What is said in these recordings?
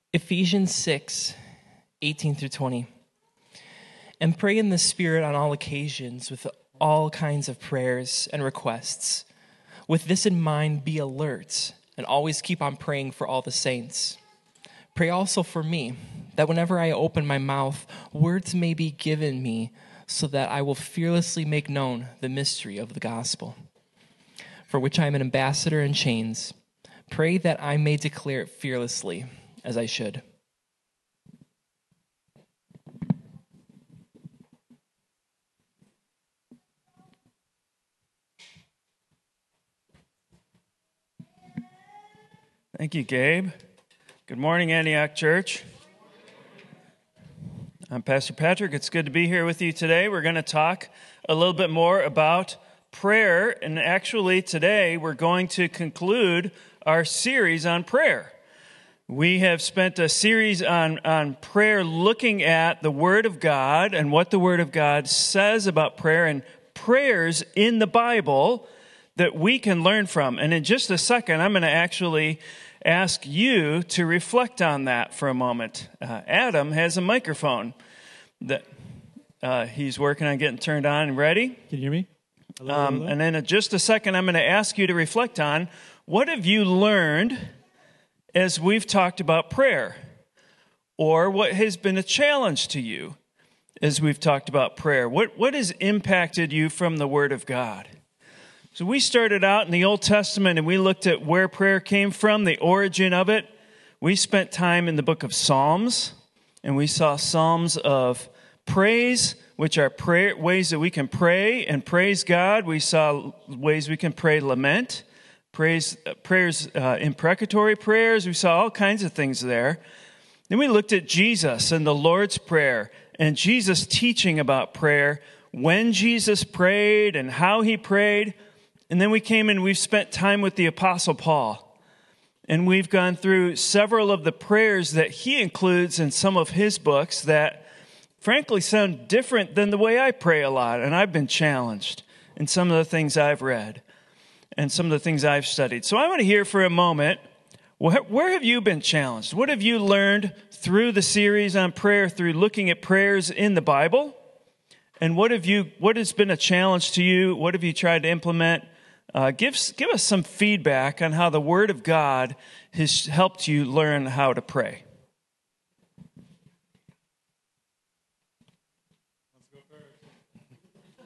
Ephesians 6:18-20. And pray in the Spirit on all occasions with all kinds of prayers and requests. With this in mind, be alert and always keep on praying for all the saints. Pray also for me, that whenever I open my mouth, words may be given me, so that I will fearlessly make known the mystery of the gospel, for which I am an ambassador in chains. Pray that I may declare it fearlessly, as I should. Thank you, Gabe. Good morning, Antioch Church. I'm Pastor Patrick. It's good to be here with you today. We're going to talk a little bit more about prayer, and actually today we're going to conclude our series on prayer. We have spent a series on prayer looking at the Word of God and what the Word of God says about prayer and prayers in the Bible that we can learn from. And in just a second, I'm going to actually ask you to reflect on that for a moment. Adam has a microphone that he's working on getting turned on and ready. Can you hear me? Hello. And then in just a second, I'm going to ask you to reflect on what have you learned as we've talked about prayer, or what has been a challenge to you as we've talked about prayer. What has impacted you from the Word of God? So we started out in the Old Testament and we looked at where prayer came from, the origin of it. We spent time in the book of Psalms, and we saw psalms of praise, which are ways that we can pray and praise God. We saw ways we can pray lament, prayers, imprecatory prayers. We saw all kinds of things there. Then we looked at Jesus and the Lord's Prayer and Jesus teaching about prayer, when Jesus prayed and how he prayed. And then we came and we've spent time with the Apostle Paul. And we've gone through several of the prayers that he includes in some of his books that frankly sound different than the way I pray a lot. And I've been challenged in some of the things I've read and some of the things I've studied. So I want to hear for a moment, where have you been challenged? What have you learned through the series on prayer, through looking at prayers in the Bible? And what has been a challenge to you? What have you tried to implement? Give us some feedback on how the Word of God has helped you learn how to pray. Let's go first.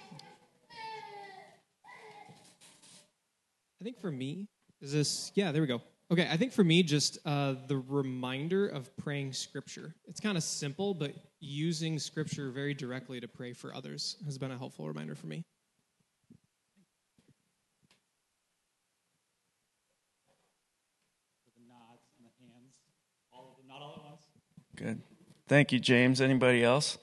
I think for me, there we go. Okay, I think for me, just the reminder of praying Scripture. It's kind of simple, but using Scripture very directly to pray for others has been a helpful reminder for me. The nods and the hands, not all at once. Good. Thank you, James. Anybody else?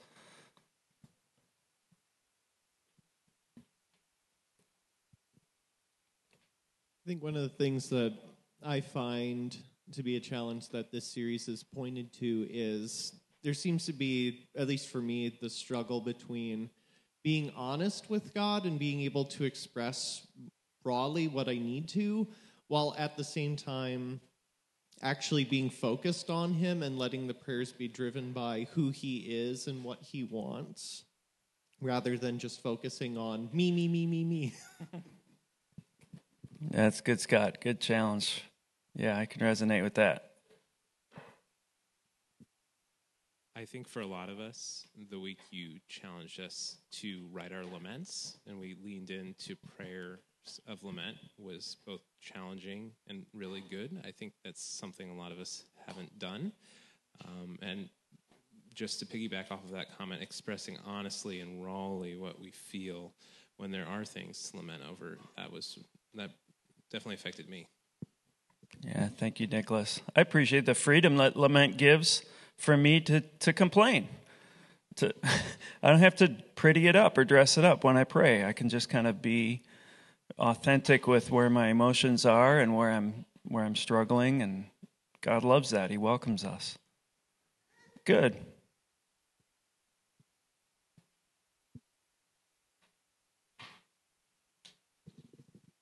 I think one of the things that I find to be a challenge that this series has pointed to is there seems to be, at least for me, the struggle between being honest with God and being able to express broadly what I need to, while at the same time actually being focused on Him and letting the prayers be driven by who He is and what He wants, rather than just focusing on me. That's good, Scott. Good challenge. Yeah, I can resonate with that. I think for a lot of us, the week you challenged us to write our laments, and we leaned into prayers of lament, was both challenging and really good. I think that's something a lot of us haven't done. And just to piggyback off of that comment, expressing honestly and rawly what we feel when there are things to lament over, that definitely affected me. Yeah, thank you, Nicholas. I appreciate the freedom that lament gives for me to complain. I don't have to pretty it up or dress it up when I pray. I can just kind of be authentic with where my emotions are and where I'm struggling, and God loves that. He welcomes us. Good.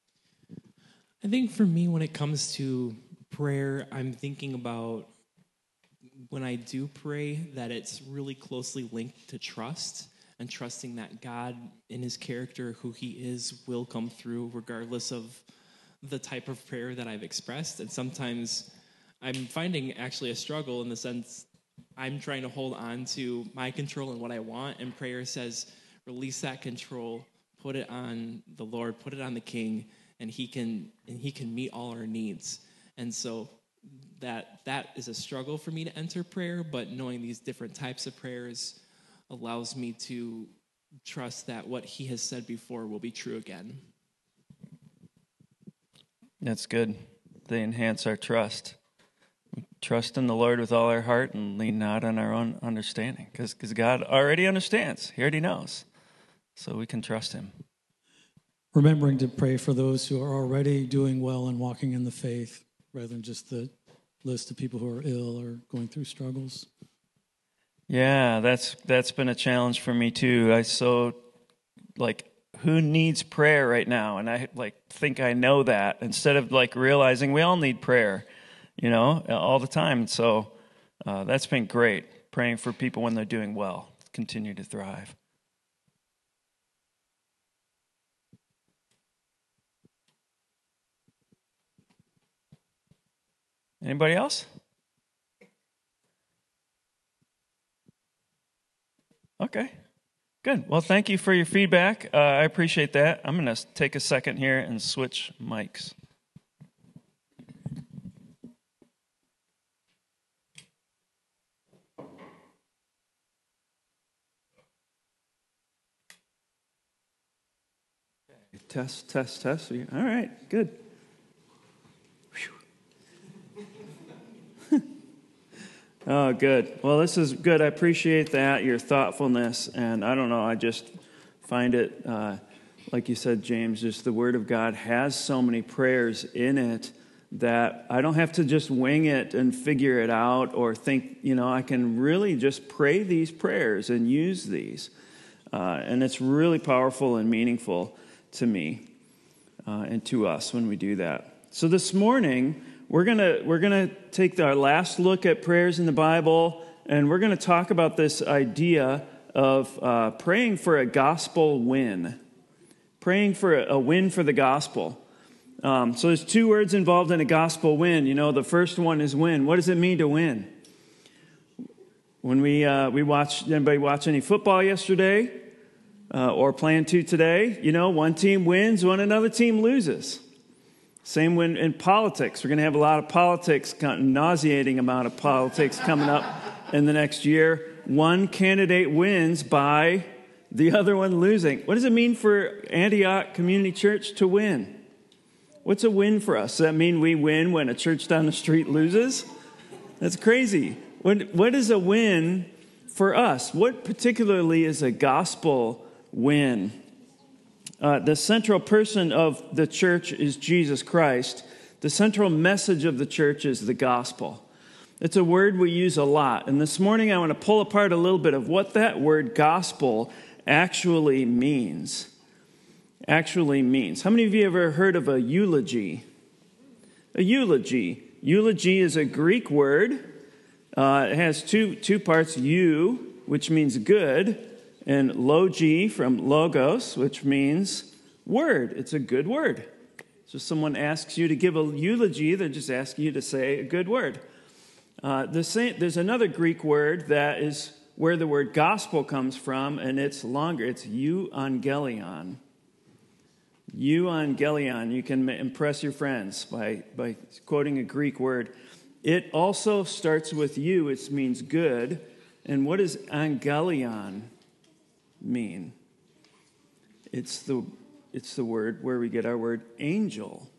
I think for me, when it comes to prayer, I'm thinking about when I do pray, that it's really closely linked to trust and trusting that God in his character, who he is, will come through regardless of the type of prayer that I've expressed. And sometimes I'm finding actually a struggle in the sense I'm trying to hold on to my control and what I want, and prayer says, release that control, put it on the Lord, put it on the King, and he can meet all our needs. And so that is a struggle for me to enter prayer, but knowing these different types of prayers allows me to trust that what he has said before will be true again. That's good. They enhance our trust. We trust in the Lord with all our heart and lean not on our own understanding, because God already understands. He already knows. So we can trust him. Remembering to pray for those who are already doing well and walking in the faith, rather than just the list of people who are ill or going through struggles. Yeah, that's been a challenge for me too. Who needs prayer right now? And I think I know that, instead of realizing we all need prayer, all the time. So that's been great, praying for people when they're doing well, continue to thrive. Anybody else? Okay, good. Well, thank you for your feedback. I appreciate that. I'm going to take a second here and switch mics. Test. All right, good. Oh, good. Well, this is good. I appreciate that, your thoughtfulness. And I don't know, I just find it, like you said, James, just the Word of God has so many prayers in it that I don't have to just wing it and figure it out or think, I can really just pray these prayers and use these. And it's really powerful and meaningful to me and to us when we do that. So this morning, we're gonna take our last look at prayers in the Bible, and we're gonna talk about this idea of praying for a gospel win, praying for a win for the gospel. So there's two words involved in a gospel win. The first one is win. What does it mean to win? When we watched, anybody watch any football yesterday or plan to today? One team wins, another team loses. Same when in politics. We're going to have a lot of politics, nauseating amount of politics coming up in the next year. One candidate wins by the other one losing. What does it mean for Antioch Community Church to win? What's a win for us? Does that mean we win when a church down the street loses? That's crazy. What is a win for us? What particularly is a gospel win? The central person of the church is Jesus Christ. The central message of the church is the gospel. It's a word we use a lot. And this morning I want to pull apart a little bit of what that word gospel actually means. How many of you have ever heard of a eulogy? A eulogy. Eulogy is a Greek word. It has two parts, eu, which means good, and logi from logos, which means word. It's a good word. So someone asks you to give a eulogy, they're just asking you to say a good word. There's another Greek word that is where the word gospel comes from, and it's longer. It's euangelion. Euangelion. You can impress your friends by quoting a Greek word. It also starts with you. It means good. And what does angelion mean? It's the word where we get our word angel.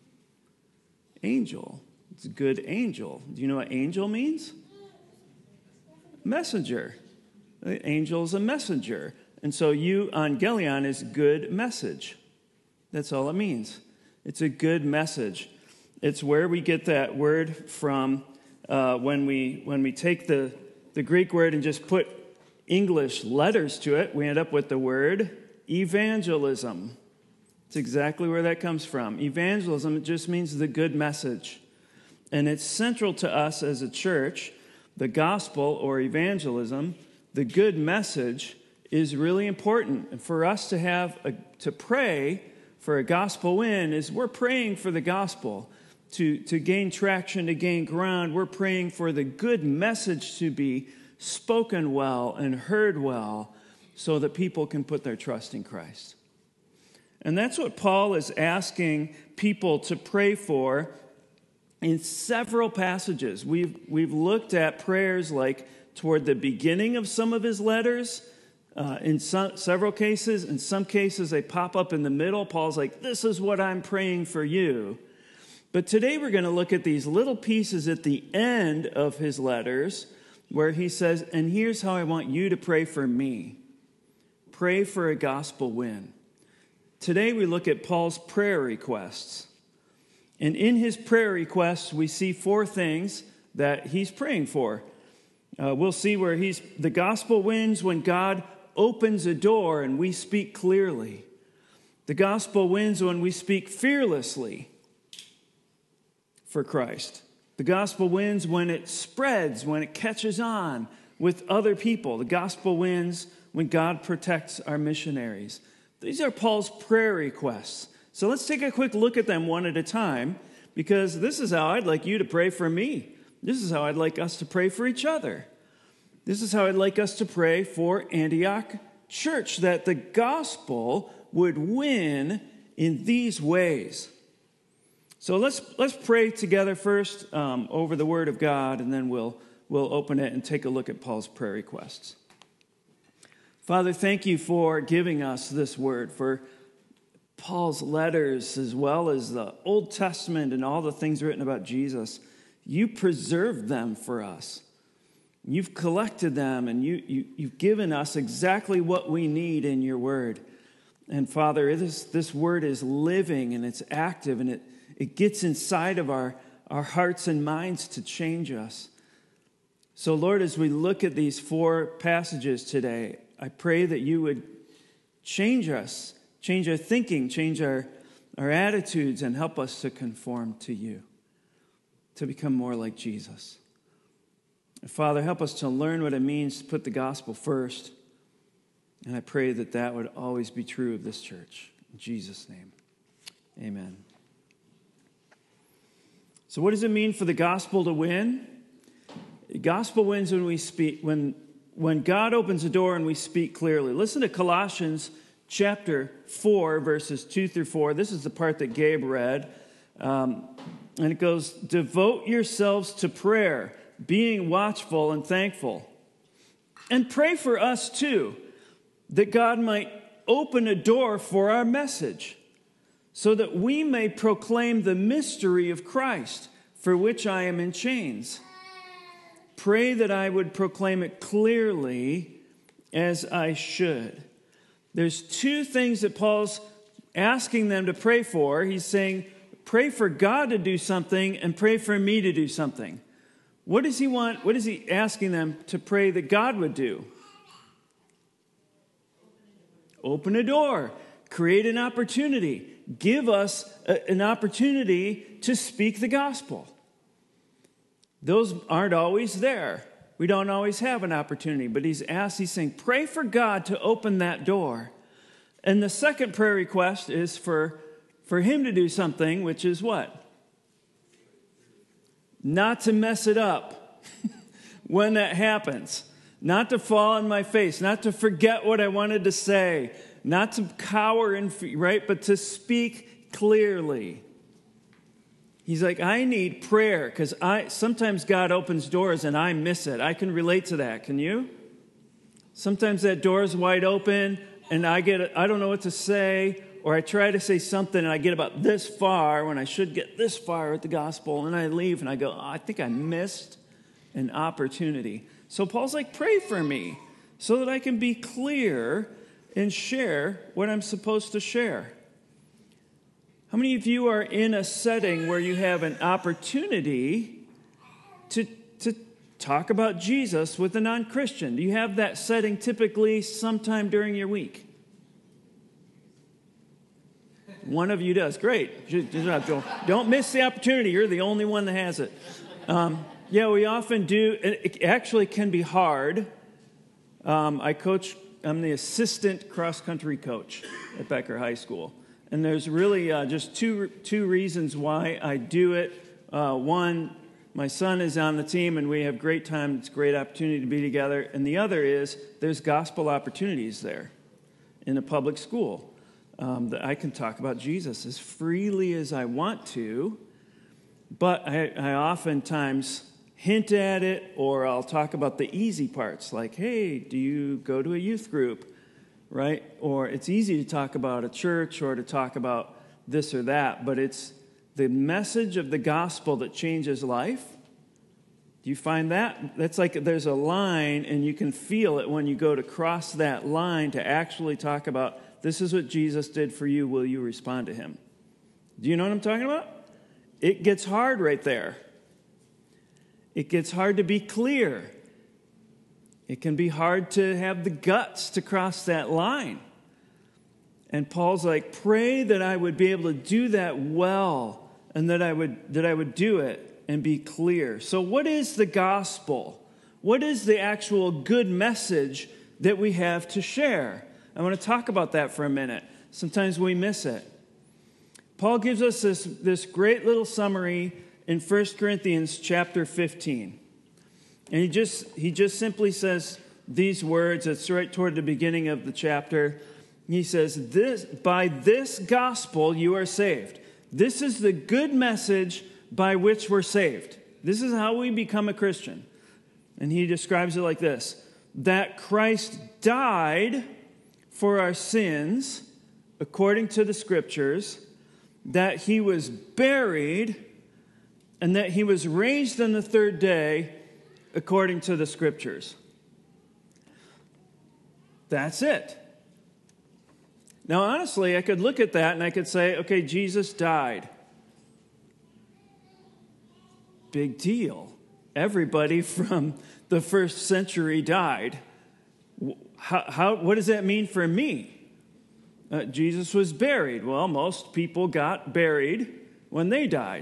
Angel. It's a good angel. Do you know what angel means? Messenger. The angel is a messenger. And so euangelion is good message. That's all it means. It's a good message. It's where we get that word from when we take the Greek word and just put English letters to it, we end up with the word evangelism. It's exactly where that comes from. Evangelism, it just means the good message. And it's central to us as a church the gospel or evangelism, the good message, is really important. And for us to pray for a gospel win is we're praying for the gospel to gain traction, to gain ground. We're praying for the good message to be spoken well and heard well so that people can put their trust in Christ. And that's what Paul is asking people to pray for in several passages. We've looked at prayers like toward the beginning of some of his letters. In several cases, in some cases, they pop up in the middle. Paul's like, this is what I'm praying for you. But today we're going to look at these little pieces at the end of his letters where he says, and here's how I want you to pray for me. Pray for a gospel win. Today we look at Paul's prayer requests. And in his prayer requests, we see 4 things that he's praying for. We'll see where the gospel wins when God opens a door and we speak clearly. The gospel wins when we speak fearlessly for Christ. The gospel wins when it spreads, when it catches on with other people. The gospel wins when God protects our missionaries. These are Paul's prayer requests. So let's take a quick look at them one at a time, because this is how I'd like you to pray for me. This is how I'd like us to pray for each other. This is how I'd like us to pray for Antioch Church, that the gospel would win in these ways. So let's pray together first over the Word of God, and then we'll open it and take a look at Paul's prayer requests. Father, thank you for giving us this word, for Paul's letters as well as the Old Testament and all the things written about Jesus. You preserved them for us. You've collected them, and you've given us exactly what we need in your word. And Father, this word is living and it's active, and it gets inside of our hearts and minds to change us. So Lord, as we look at these 4 passages today, I pray that you would change us, change our thinking, change our attitudes, and help us to conform to you, to become more like Jesus. And Father, help us to learn what it means to put the gospel first. And I pray that that would always be true of this church. In Jesus' name, amen. So what does it mean for the gospel to win? The gospel wins when we speak, when God opens the door and we speak clearly. Listen to Colossians chapter 4, verses 2 through 4. This is the part that Gabe read. And it goes, devote yourselves to prayer, being watchful and thankful. And pray for us too, that God might open a door for our message, so that we may proclaim the mystery of Christ, for which I am in chains. Pray that I would proclaim it clearly as I should. There's 2 things that Paul's asking them to pray for. He's saying, pray for God to do something and pray for me to do something. What does he want? What is he asking them to pray that God would do? Open a door. Create an opportunity. Give us an opportunity to speak the gospel. Those aren't always there. We don't always have an opportunity. But he's saying, pray for God to open that door. And the second prayer request is for him to do something, which is what? Not to mess it up when that happens. Not to fall on my face. Not to forget what I wanted to say. Not to cower in fear, right? But to speak clearly. He's like, I need prayer, because sometimes God opens doors and I miss it. I can relate to that. Can you? Sometimes that door is wide open and I don't know what to say, or I try to say something and I get about this far when I should get this far with the gospel, and I leave and I go, I think I missed an opportunity. So Paul's like, pray for me so that I can be clear and share what I'm supposed to share. How many of you are in a setting where you have an opportunity to talk about Jesus with a non-Christian? Do you have that setting typically sometime during your week? One of you does. Great. Good job, Joel. Don't miss the opportunity. You're the only one that has it. Yeah, we often do. It actually can be hard. I'm the assistant cross-country coach at Becker High School. And there's really just two reasons why I do it. One, my son is on the team, and we have great time. It's a great opportunity to be together. And the other is there's gospel opportunities there in a public school that I can talk about Jesus as freely as I want to. But I oftentimes hint at it, or I'll talk about the easy parts, like, hey, do you go to a youth group, right? Or it's easy to talk about a church or to talk about this or that, but it's the message of the gospel that changes life. Do you find that? That's like there's a line, and you can feel it when you go to cross that line to actually talk about, this is what Jesus did for you, will you respond to him? Do you know what I'm talking about? It gets hard right there. It gets hard to be clear. It can be hard to have the guts to cross that line. And Paul's like, pray that I would be able to do that well, and that I would do it and be clear. So what is the gospel? What is the actual good message that we have to share? I want to talk about that for a minute. Sometimes we miss it. Paul gives us this great little summary in 1 Corinthians chapter 15. And he just simply says these words. It's right toward the beginning of the chapter. He says, by this gospel you are saved. This is the good message by which we're saved. This is how we become a Christian. And he describes it like this: that Christ died for our sins according to the Scriptures, that he was buried, and that he was raised on the third day according to the Scriptures. That's it. Now, honestly, I could look at that and I could say, okay, Jesus died. Big deal. Everybody from the first century died. What does that mean for me? Jesus was buried. Well, most people got buried when they died.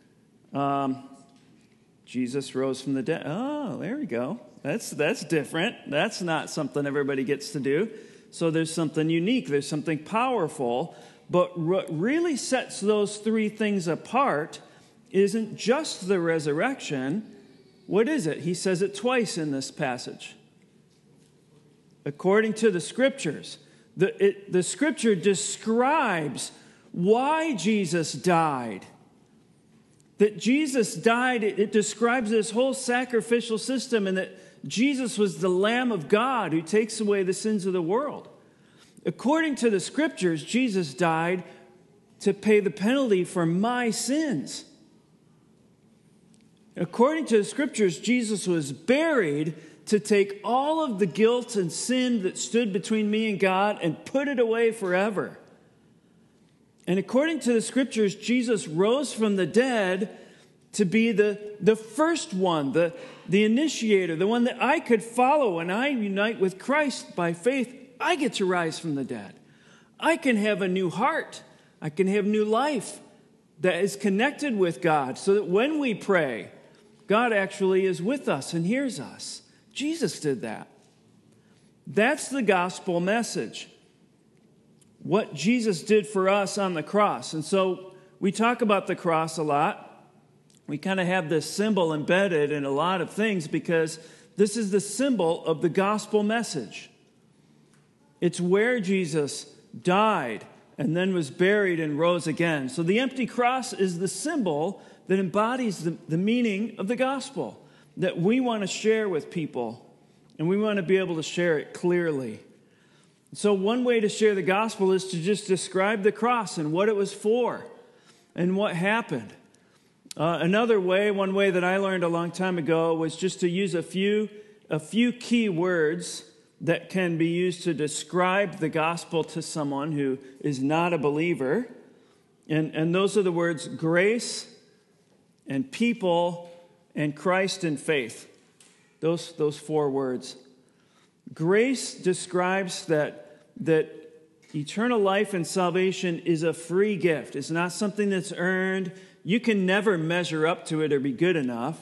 Jesus rose from the dead. Oh, there we go. That's different. That's not something everybody gets to do. So there's something unique. There's something powerful. But what really sets those three things apart isn't just the resurrection. What is it? He says it twice in this passage. According to the Scriptures. The Scripture describes why Jesus died. That Jesus died, it describes this whole sacrificial system, and that Jesus was the Lamb of God who takes away the sins of the world. According to the Scriptures, Jesus died to pay the penalty for my sins. According to the Scriptures, Jesus was buried to take all of the guilt and sin that stood between me and God and put it away forever. And according to the Scriptures, Jesus rose from the dead to be the first one, the initiator, the one that I could follow. When I unite with Christ by faith, I get to rise from the dead. I can have a new heart. I can have new life that is connected with God, so that when we pray, God actually is with us and hears us. Jesus did that. That's the gospel message. What Jesus did for us on the cross. And so we talk about the cross a lot. We kind of have this symbol embedded in a lot of things because this is the symbol of the gospel message. It's where Jesus died and then was buried and rose again. So the empty cross is the symbol that embodies the meaning of the gospel that we want to share with people, and we want to be able to share it clearly. So one way to share the gospel is to just describe the cross and what it was for and what happened. One way that I learned a long time ago was just to use a few key words that can be used to describe the gospel to someone who is not a believer. And those are the words grace and people and Christ and faith. Those four words. Grace describes that eternal life and salvation is a free gift. It's not something that's earned. You can never measure up to it or be good enough.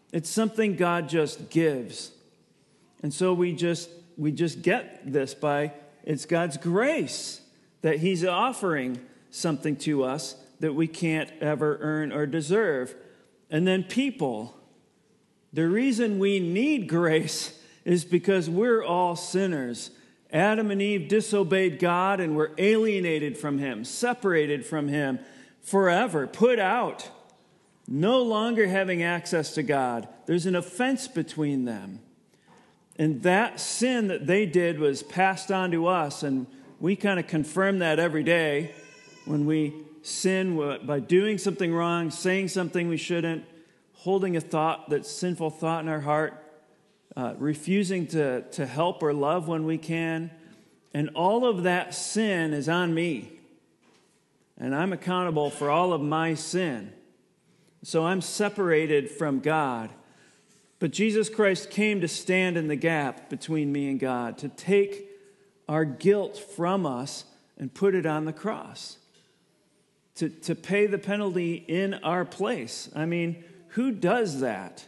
It's something God just gives. And so we just get this by, it's God's grace that he's offering something to us that we can't ever earn or deserve. And then people, the reason we need grace is because we're all sinners. Adam and Eve disobeyed God and were alienated from him, separated from him forever, put out, no longer having access to God. There's an offense between them. And that sin that they did was passed on to us, and we kind of confirm that every day when we sin by doing something wrong, saying something we shouldn't, holding a thought, that sinful thought in our heart, refusing to help or love when we can. And all of that sin is on me. And I'm accountable for all of my sin. So I'm separated from God. But Jesus Christ came to stand in the gap between me and God, to take our guilt from us and put it on the cross, to pay the penalty in our place. I mean, who does that?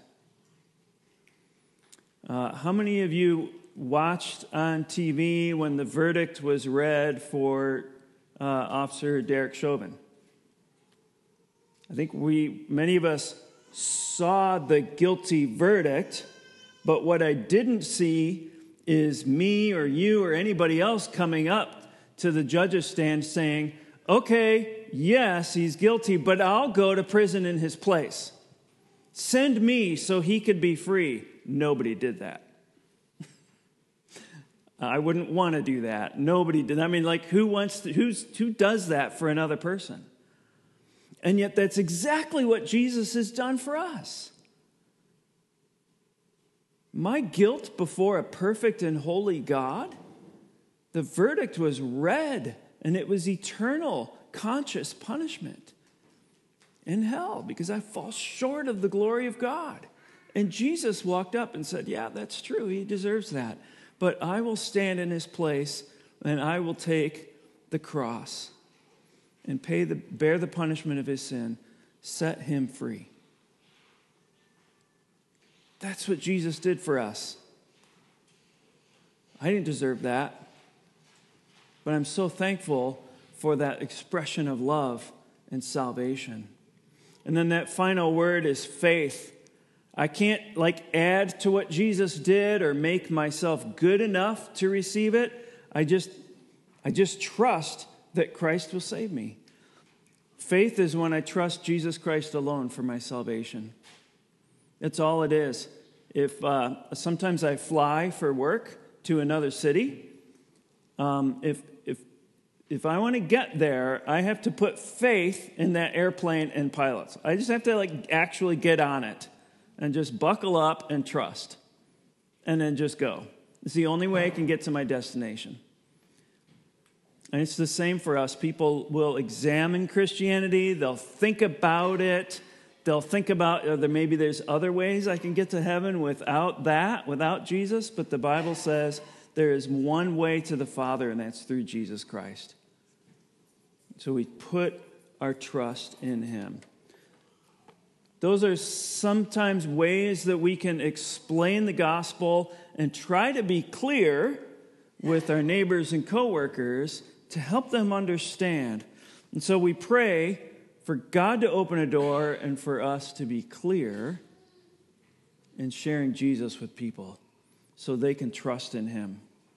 How many of you watched on TV when the verdict was read for Officer Derek Chauvin? I think many of us saw the guilty verdict, but what I didn't see is me or you or anybody else coming up to the judge's stand saying, okay, yes, he's guilty, but I'll go to prison in his place. Send me so he could be free. Nobody did that. I wouldn't want to do that. Nobody did. I mean, like, who does that for another person? And yet that's exactly what Jesus has done for us. My guilt before a perfect and holy God, the verdict was read, and it was eternal, conscious punishment in hell because I fall short of the glory of God. And Jesus walked up and said, yeah, that's true. He deserves that. But I will stand in his place, and I will take the cross and bear the punishment of his sin, set him free. That's what Jesus did for us. I didn't deserve that, but I'm so thankful for that expression of love and salvation. And then that final word is faith. I can't add to what Jesus did or make myself good enough to receive it. I just trust that Christ will save me. Faith is when I trust Jesus Christ alone for my salvation. That's all it is. If sometimes I fly for work to another city, if I want to get there, I have to put faith in that airplane and pilots. I just have to actually get on it and just buckle up and trust, and then just go. It's the only way I can get to my destination. And it's the same for us. People will examine Christianity. They'll think about it. They'll think about maybe there's other ways I can get to heaven without Jesus. But the Bible says there is one way to the Father, and that's through Jesus Christ. So we put our trust in him. Those are sometimes ways that we can explain the gospel and try to be clear with our neighbors and coworkers to help them understand. And so we pray for God to open a door and for us to be clear in sharing Jesus with people so they can trust in him.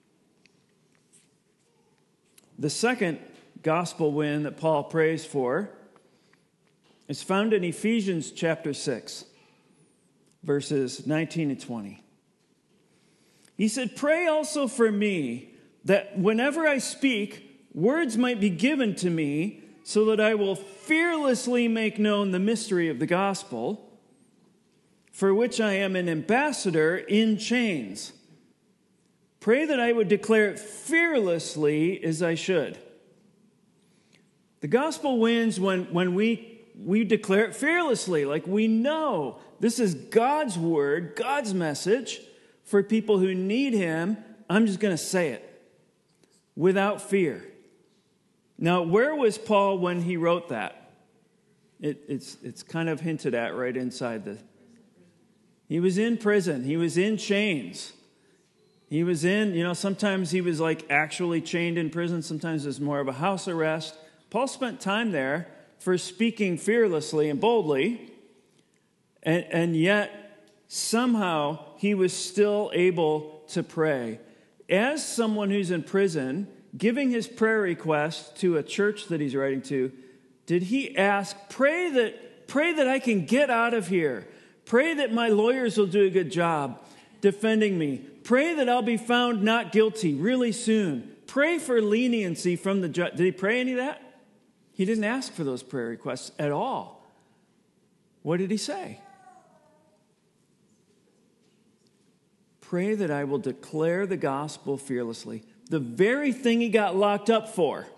The second gospel win that Paul prays for is found in Ephesians chapter 6, verses 19 and 20. He said, "Pray also for me, that whenever I speak, words might be given to me, so that I will fearlessly make known the mystery of the gospel, for which I am an ambassador in chains. Pray that I would declare it fearlessly as I should." The gospel wins when we declare it fearlessly, like we know this is God's word, God's message for people who need him. I'm just going to say it without fear. Now, where was Paul when he wrote that? It's kind of hinted at right inside He was in prison. He was in chains. He was in, sometimes he was like actually chained in prison. Sometimes it was more of a house arrest. Paul spent time there for speaking fearlessly and boldly. And yet, somehow, he was still able to pray. As someone who's in prison, giving his prayer request to a church that he's writing to, did he ask, pray that I can get out of here. Pray that my lawyers will do a good job defending me. Pray that I'll be found not guilty really soon. Pray for leniency from the judge. Did he pray any of that? He didn't ask for those prayer requests at all. What did he say? Pray that I will declare the gospel fearlessly. The very thing he got locked up for.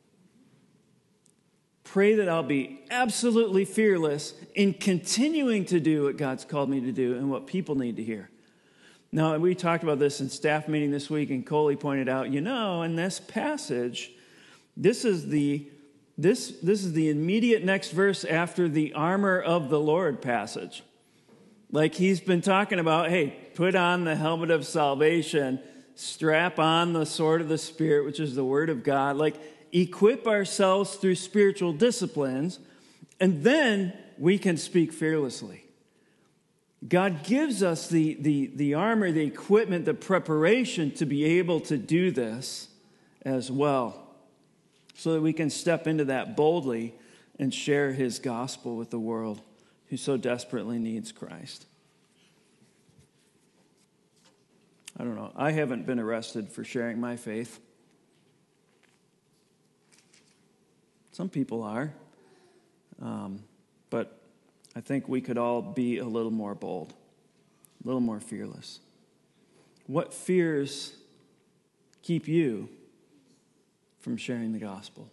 Pray that I'll be absolutely fearless in continuing to do what God's called me to do and what people need to hear. Now, we talked about this in staff meeting this week, and Coley pointed out, in this passage, this is the immediate next verse after the armor of the Lord passage. Like he's been talking about, hey, put on the helmet of salvation, strap on the sword of the Spirit, which is the word of God. Like, equip ourselves through spiritual disciplines, and then we can speak fearlessly. God gives us the armor, the equipment, the preparation to be able to do this as well, so that we can step into that boldly and share his gospel with the world who so desperately needs Christ. I don't know. I haven't been arrested for sharing my faith. Some people are. But I think we could all be a little more bold, a little more fearless. What fears keep you from sharing the gospel?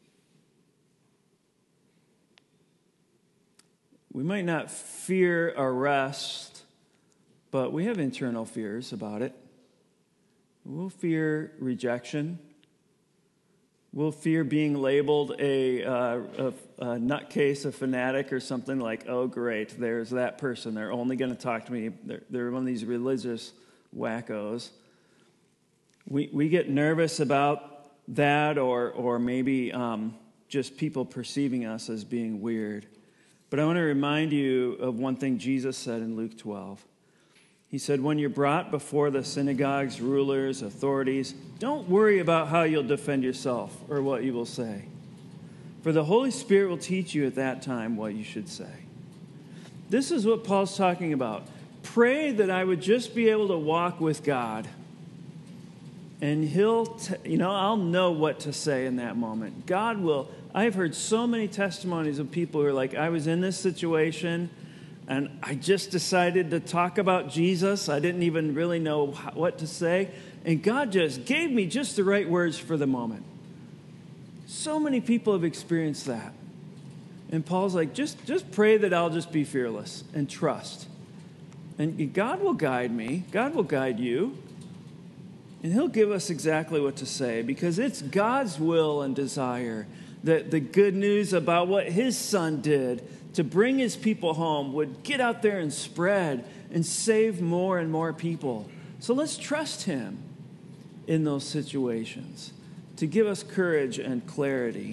We might not fear arrest, but we have internal fears about it. We'll fear rejection. We'll fear being labeled a nutcase, a fanatic, or something like, oh, great, there's that person. They're only going to talk to me. They're one of these religious wackos. We get nervous about that, or maybe just people perceiving us as being weird. But I want to remind you of one thing Jesus said in Luke 12. He said, when you're brought before the synagogues, rulers, authorities, don't worry about how you'll defend yourself or what you will say. For the Holy Spirit will teach you at that time what you should say. This is what Paul's talking about. Pray that I would just be able to walk with God. And I'll know what to say in that moment. God will. I've heard so many testimonies of people who are like, I was in this situation, and I just decided to talk about Jesus. I didn't even really know what to say. And God just gave me just the right words for the moment. So many people have experienced that. And Paul's like, just pray that I'll just be fearless and trust. And God will guide me. God will guide you. And he'll give us exactly what to say, because it's God's will and desire that the good news about what his son did to bring his people home would get out there and spread and save more and more people. So let's trust him in those situations to give us courage and clarity.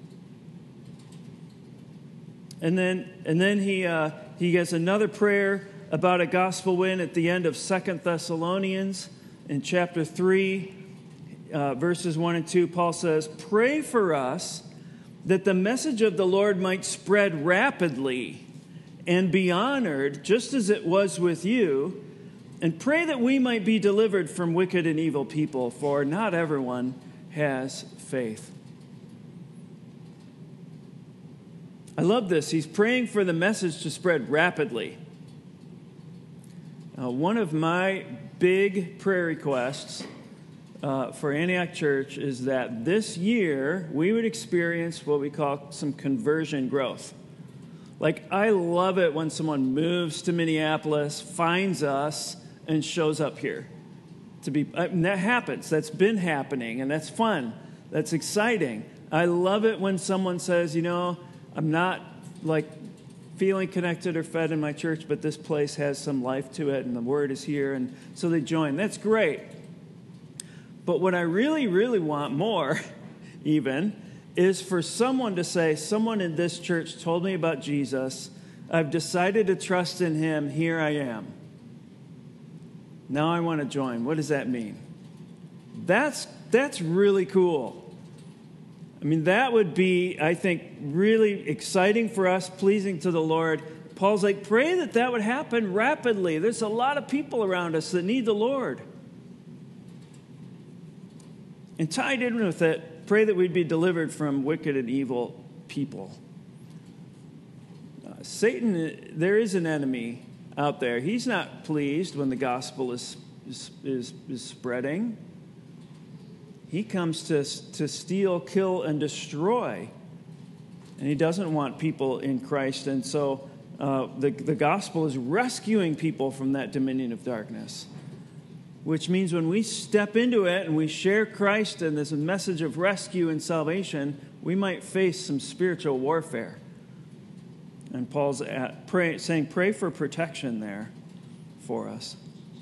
And then he gets another prayer about a gospel win at the end of 2 Thessalonians. In chapter 3, verses 1 and 2, Paul says, pray for us that the message of the Lord might spread rapidly and be honored, just as it was with you, and pray that we might be delivered from wicked and evil people, for not everyone has faith. I love this. He's praying for the message to spread rapidly. One of my big prayer requests for Antioch Church is that this year we would experience what we call some conversion growth. Like, I love it when someone moves to Minneapolis, finds us, and shows up here. That happens. That's been happening, and that's fun. That's exciting. I love it when someone says, I'm not like feeling connected or fed in my church, but this place has some life to it and the word is here, and so they join. That's great. But what I really, really want more, even, is for someone to say, someone in this church told me about Jesus. I've decided to trust in him. Here I am. Now I want to join. What does that mean? That's really cool. I mean, that would be, I think, really exciting for us, pleasing to the Lord. Paul's like, pray that would happen rapidly. There's a lot of people around us that need the Lord. And tied in with it, pray that we'd be delivered from wicked and evil people. Satan, there is an enemy out there. He's not pleased when the gospel is spreading. He comes to steal, kill, and destroy. And he doesn't want people in Christ. And so the gospel is rescuing people from that dominion of darkness. Which means when we step into it and we share Christ and there's a message of rescue and salvation, we might face some spiritual warfare. And Paul's saying, pray for protection there for us.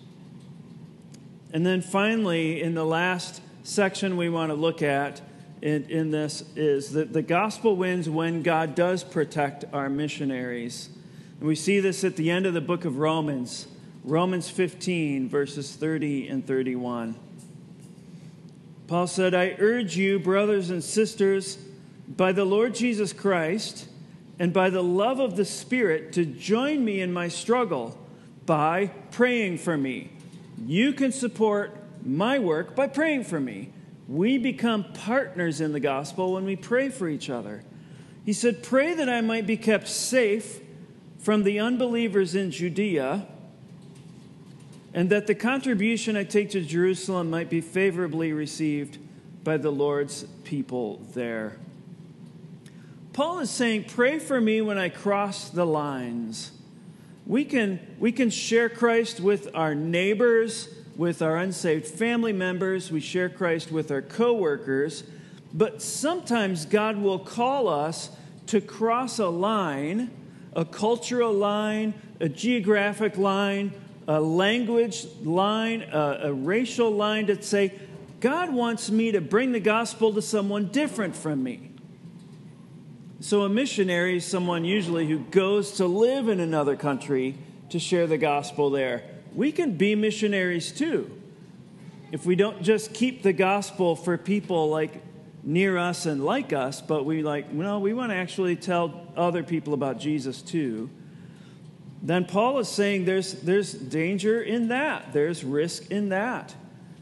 And then finally, in the last section we want to look at in this is that the gospel wins when God does protect our missionaries. And we see this at the end of the book of Romans, Romans 15, verses 30 and 31. Paul said, I urge you, brothers and sisters, by the Lord Jesus Christ and by the love of the Spirit, to join me in my struggle by praying for me. You can support my work by praying for me. We become partners in the gospel when we pray for each other. He said, pray that I might be kept safe from the unbelievers in Judea, and that the contribution I take to Jerusalem might be favorably received by the Lord's people there. Paul is saying, pray for me when I cross the lines. We can share Christ with our neighbors, with our unsaved family members. We share Christ with our coworkers. But sometimes God will call us to cross a line, a cultural line, a geographic line, a language line, a racial line, to say, God wants me to bring the gospel to someone different from me. So a missionary is someone usually who goes to live in another country to share the gospel there. We can be missionaries too. If we don't just keep the gospel for people like near us and like us, but we want to actually tell other people about Jesus too, then Paul is saying there's danger in that. There's risk in that.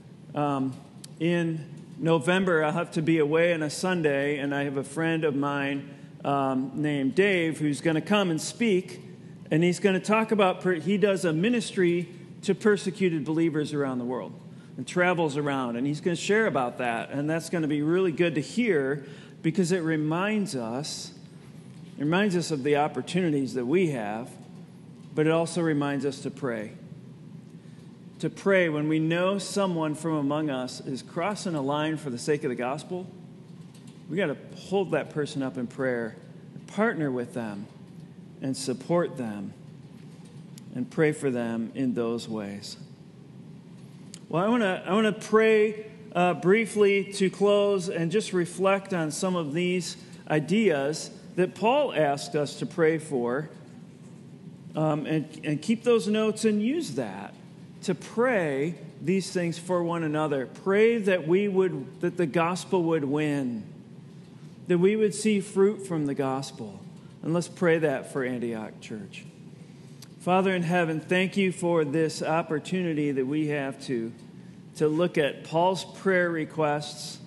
In November, I'll have to be away on a Sunday, and I have a friend of mine named Dave who's going to come and speak, and he's going to talk about, he does a ministry to persecuted believers around the world and travels around, and he's going to share about that, and that's going to be really good to hear because it reminds us of the opportunities that we have, but it also reminds us to pray. To pray when we know someone from among us is crossing a line for the sake of the gospel. We got to hold that person up in prayer, partner with them, and support them, and pray for them in those ways. Well, I want to pray briefly to close and just reflect on some of these ideas that Paul asked us to pray for, and keep those notes and use that to pray these things for one another. Pray that that the gospel would win, that we would see fruit from the gospel. And let's pray that for Antioch Church. Father in heaven, thank you for this opportunity that we have to look at Paul's prayer requests.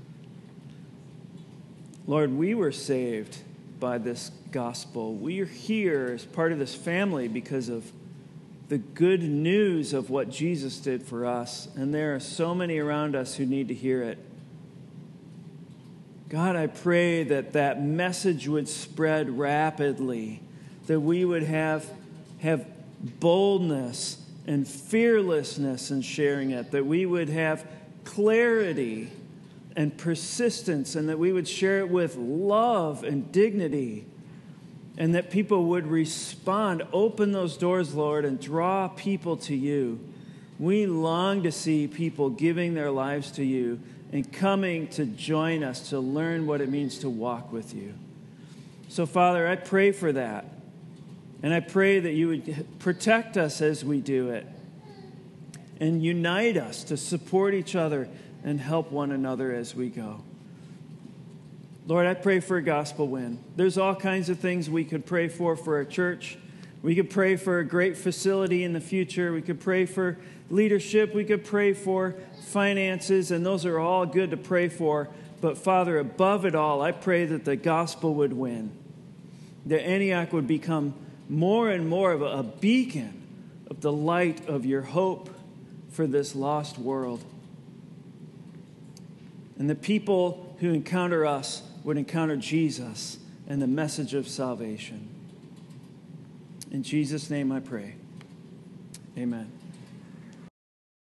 Lord, we were saved by this gospel. We are here as part of this family because of the good news of what Jesus did for us. And there are so many around us who need to hear it. God, I pray that message would spread rapidly, that we would have boldness and fearlessness in sharing it, that we would have clarity and persistence, and that we would share it with love and dignity, and that people would respond. Open those doors, Lord, and draw people to you. We long to see people giving their lives to you and coming to join us to learn what it means to walk with you. So, Father, I pray for that. And I pray that you would protect us as we do it and unite us to support each other and help one another as we go. Lord, I pray for a gospel win. There's all kinds of things we could pray for our church. We could pray for a great facility in the future. We could pray for leadership. We could pray for finances, and those are all good to pray for. But Father, above it all, I pray that the gospel would win, that Antioch would become more and more of a beacon of the light of your hope for this lost world. And the people who encounter us would encounter Jesus and the message of salvation. In Jesus' name I pray. Amen.